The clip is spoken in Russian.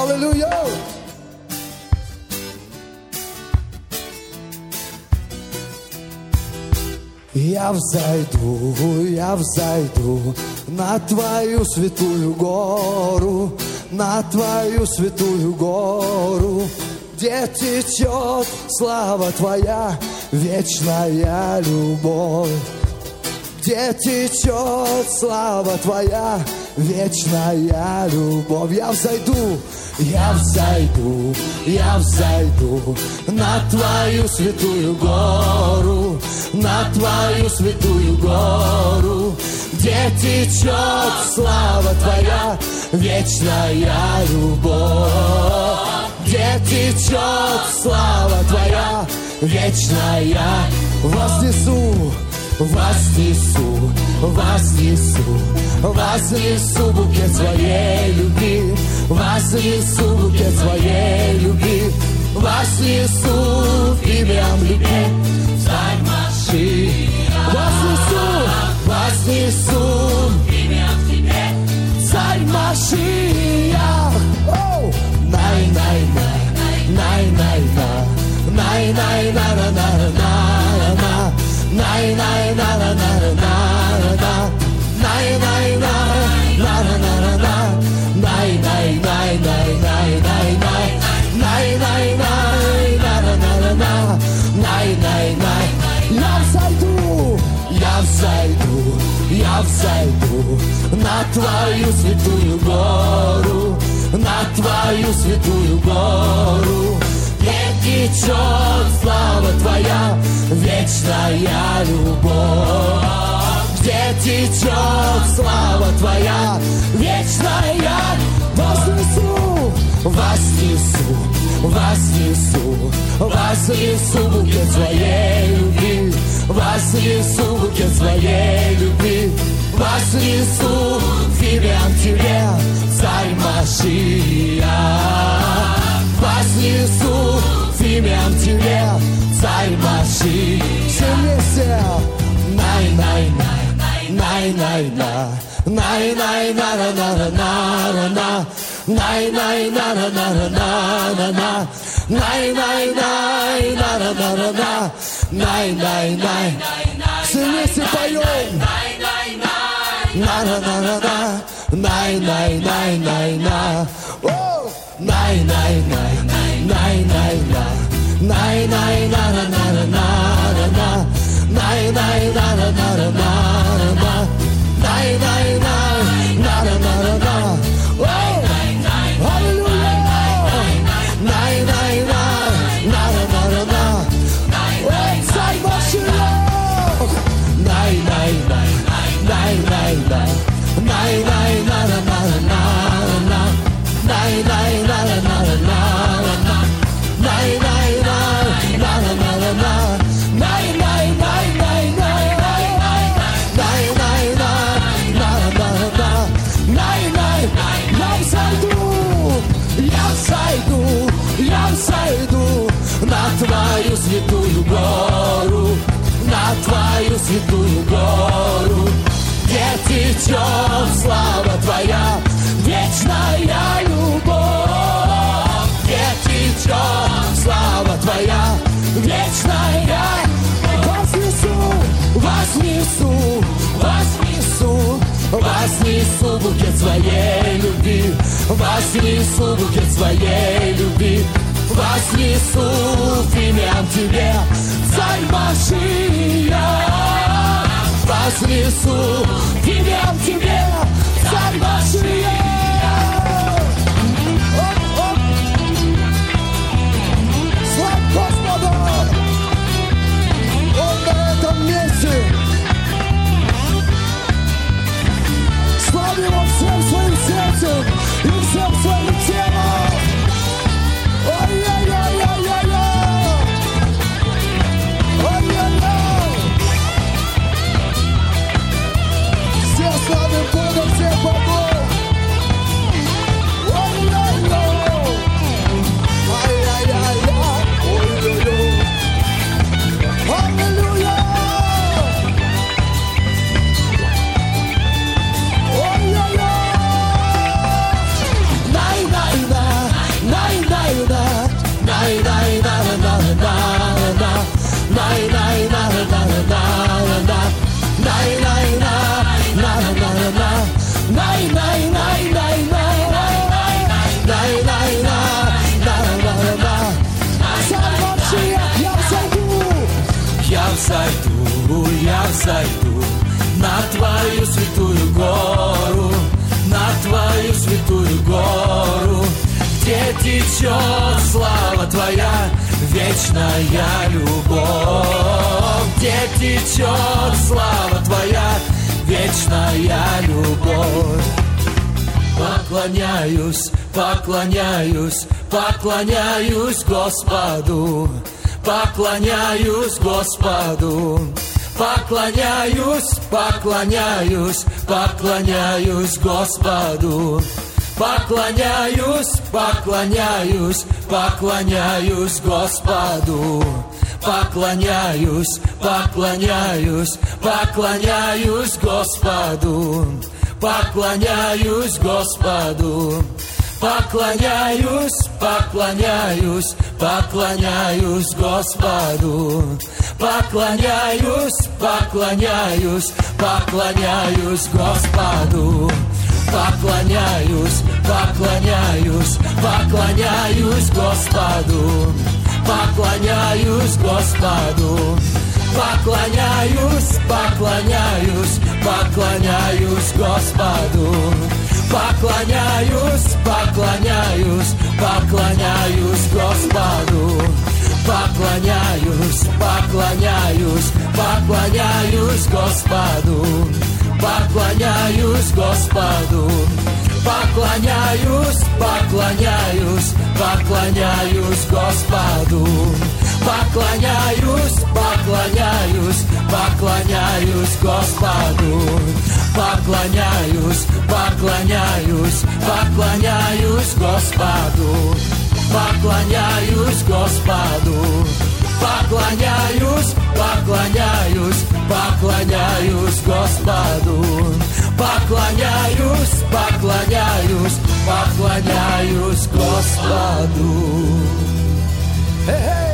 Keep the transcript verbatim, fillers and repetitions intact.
Аллилуйя! Я взойду, я взойду на твою святую гору, на твою святую гору, где течет слава твоя, вечная любовь. Где течет слава твоя, вечная любовь. Я взойду, я взойду, я взойду на твою святую гору, на твою святую гору, где течет слава твоя, вечная любовь. Где течет слава твоя, вечная. Вознесу, вознесу, вознесу, вознесу букет своей любви, вознесу букет своей любви, вознесу имям любви, царь Машиах. Вознесу, вознесу имям тебе, царь Машиах. Оу! Най, най, най, най, най, най, най, най, най, най, най, най. Най, най, на, на, на, на, на, на. Най, най, на, на, на, на, на. Най, най, най, най, най, най, най. Най, най, най, на, на, на, на. Най, най, най. Я взойду, я взойду, я взойду на твою святую гору, на твою святую гору. Где течет слава твоя, вечная любовь. Где течет слава твоя, вечная. Вознесу, вознесу, вознесу, вознесу букет своей любви, вознесу букет своей любви, вознесу имям тебе, царь Машиах. Вознесу имям тебе, царь Машиах. Все вместе. Най, най, най, най, най, най, най, най, на, на, на, на, на, най, най, на, на, на, на, на, на, най, най, най, на, на, на, на, на, най, най, най. Все вместе поем. На, на, на, на, на, най, най, най, най, на. Най, най, най, най, най, най, най, най, на, на, на, на, на, най, най, на, на, на, на, на, най, най, най, на, на, на, на. Аллилуйя! Най, най, най, на, на, на, на. Царь Машиах! Най, най, най, най, най, най, най, най, на, на, на, на, на. Най, най, на, на, на, на, на. Най, най, най, на, на, на, на, на. Най, най, най, най, най, най, най. Най, най, най, на, на, на, на. Най, най, я взойду, я взойду, я взойду на твою святую гору, на твою святую гору, где течет слава твоя, вечная любовь. Где течет слава твоя, вечная. Вознесу, вознесу, вознесу, вознесу букет своей любви, вознесу букет своей любви, вознесу имям тебе, царь Машиах. Вознесу имям тебе, царь Машиах. Слава Господу! Он на этом месте. Славим Его всем своим сердцем и всем своим телом. Ой-ой-ой-ой-ой-ой! Ой-ой-ой! взойду на Твою святую гору, на Твою святую гору, где течет слава Твоя, вечная любовь, где течет слава Твоя, вечная любовь. Поклоняюсь, поклоняюсь, поклоняюсь Господу, поклоняюсь Господу, поклоняюсь, поклоняюсь, поклоняюсь Господу, поклоняюсь, поклоняюсь, поклоняюсь Господу, поклоняюсь, поклоняюсь, поклоняюсь Господу, поклоняюсь Господу, поклоняюсь, поклоняюсь, поклоняюсь Господу, поклоняюсь, поклоняюсь, поклоняюсь Господу, поклоняюсь, поклоняюсь, поклоняюсь Господу, поклоняюсь Господу, поклоняюсь, поклоняюсь, поклоняюсь Господу, поклоняюсь, поклоняюсь, поклоняюсь Господу, поклоняюсь, поклоняюсь, поклоняюсь Господу, поклоняюсь Господу, поклоняюсь, поклоняюсь, поклоняюсь Господу, поклоняюсь, поклоняюсь, поклоняюсь Господу, поклоняюсь, поклоняюсь, поклоняюсь Господу, поклоняюсь Господу, поклоняюсь, поклоняюсь, поклоняюсь Господу, поклоняюсь, поклоняюсь, поклоняюсь Господу. Hey, hey!